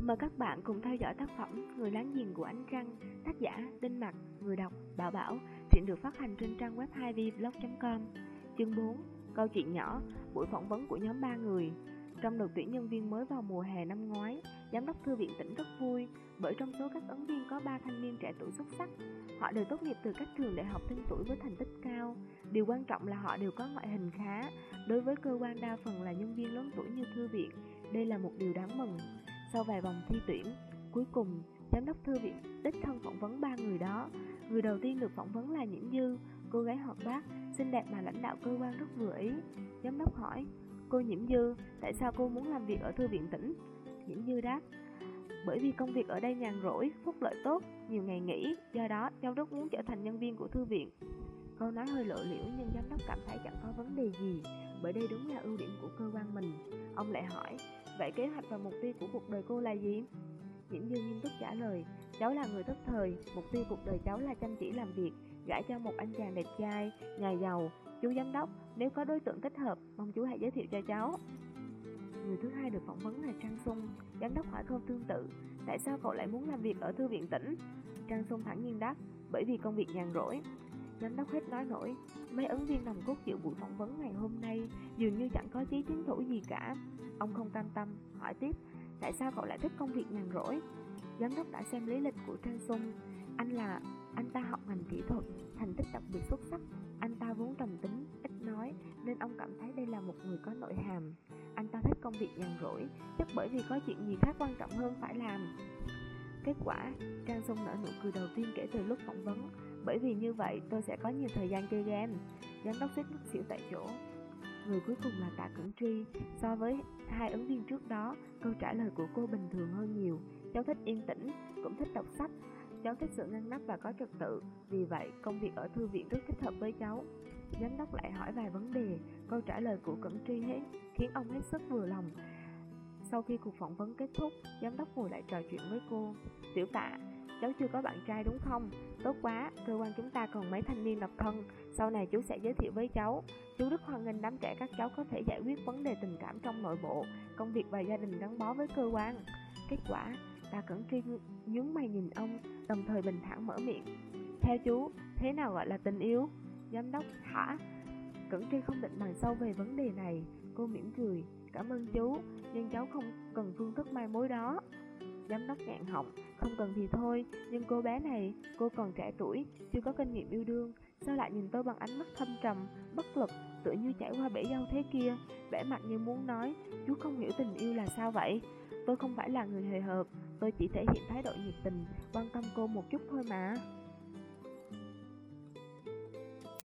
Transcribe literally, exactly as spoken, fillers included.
Mời các bạn cùng theo dõi tác phẩm Người láng giềng của ánh trăng, tác giả Đinh Mặc, người đọc Bảo Bảo. Truyện được phát hành trên trang web hai v blog chấm com. Chương bốn. Câu chuyện nhỏ. Buổi phỏng vấn của nhóm ba người. Trong đợt tuyển nhân viên mới vào mùa hè năm ngoái, giám đốc thư viện tỉnh rất vui, bởi trong số các ứng viên có ba thanh niên trẻ tuổi xuất sắc. Họ đều tốt nghiệp từ các trường đại học tên tuổi với thành tích cao. Điều quan trọng là họ đều có ngoại hình khá. Đối với cơ quan đa phần là nhân viên lớn tuổi như thư viện, đây là một điều đáng mừng. Sau vài vòng thi tuyển, cuối cùng, giám đốc thư viện đích thân phỏng vấn ba người đó. Người đầu tiên được phỏng vấn là Nhiễm Dư, cô gái hoạt bát, xinh đẹp mà lãnh đạo cơ quan rất vừa ý. Giám đốc hỏi, cô Nhiễm Dư, tại sao cô muốn làm việc ở thư viện tỉnh? Nhiễm Dư đáp, bởi vì công việc ở đây nhàn rỗi, phúc lợi tốt, nhiều ngày nghỉ, do đó cháu rất muốn trở thành nhân viên của thư viện. Câu nói hơi lộ liễu nhưng giám đốc cảm thấy chẳng có vấn đề gì, bởi đây đúng là ưu điểm của cơ quan mình. Ông lại hỏi, vậy kế hoạch và mục tiêu của cuộc đời cô là gì? Nhiễm Dư nghiêm túc trả lời, cháu là người thức thời, mục tiêu cuộc đời cháu là chăm chỉ làm việc, gả cho một anh chàng đẹp trai, nhà giàu. Chú giám đốc, nếu có đối tượng thích hợp, mong chú hãy giới thiệu cho cháu. Người thứ hai được phỏng vấn là Trang Sung. Giám đốc hỏi câu tương tự, tại sao cậu lại muốn làm việc ở thư viện tỉnh? Trang Sung thẳng nhiên đáp, bởi vì công việc nhàn rỗi. Giám đốc hết nói nổi, mấy ứng viên nòng cốt dự buổi phỏng vấn ngày hôm nay dường như chẳng có chí tiến thủ gì cả. Ông không cam tâm, hỏi tiếp, tại sao cậu lại thích công việc nhàn rỗi? Giám đốc đã xem lý lịch của Trang Sung. Anh là anh ta học ngành kỹ thuật, thành tích đặc biệt xuất sắc. Anh ta vốn trầm tính, ít nói, nên ông cảm thấy đây là một người có nội hàm. Anh ta thích công việc nhàn rỗi, chắc bởi vì có chuyện gì khác quan trọng hơn phải làm. Kết quả, Trang Sung nở nụ cười đầu tiên kể từ lúc phỏng vấn. Bởi vì như vậy tôi sẽ có nhiều thời gian chơi game. Giám đốc suýt ngất xỉu tại chỗ. Người cuối cùng là Tạ Cẩn Tri. So với hai ứng viên trước đó, câu trả lời của cô bình thường hơn nhiều. Cháu thích yên tĩnh, cũng thích đọc sách. Cháu thích sự ngăn nắp và có trật tự, vì vậy công việc ở thư viện rất thích hợp với cháu. Giám đốc lại hỏi vài vấn đề. Câu trả lời của Cẩn Tri hết khiến ông hết sức vừa lòng. Sau khi cuộc phỏng vấn kết thúc, giám đốc ngồi lại trò chuyện với cô. Tiểu Tạ, cháu chưa có bạn trai đúng không? Tốt quá, cơ quan chúng ta còn mấy thanh niên độc thân, sau này chú sẽ giới thiệu với cháu. Chú rất hoan nghênh đám trẻ các cháu có thể giải quyết vấn đề tình cảm trong nội bộ, công việc và gia đình gắn bó với cơ quan. Kết quả, Tạ Cẩn Tri nhướng mày nhìn ông, đồng thời bình thản mở miệng. Theo chú, thế nào gọi là tình yêu? Giám đốc, hả? Cẩn Tri không định bàn sâu về vấn đề này. Cô mỉm cười, cảm ơn chú, nhưng cháu không cần phương thức mai mối đó. Giám đốc ngạn họng, không cần thì thôi, nhưng cô bé này, cô còn trẻ tuổi, chưa có kinh nghiệm yêu đương, sao lại nhìn tôi bằng ánh mắt thâm trầm, bất lực, tựa như chảy qua bể dâu thế kia, vẻ mặt như muốn nói, chú không hiểu tình yêu là sao vậy? Tôi không phải là người hời hợt, tôi chỉ thể hiện thái độ nhiệt tình, quan tâm cô một chút thôi mà.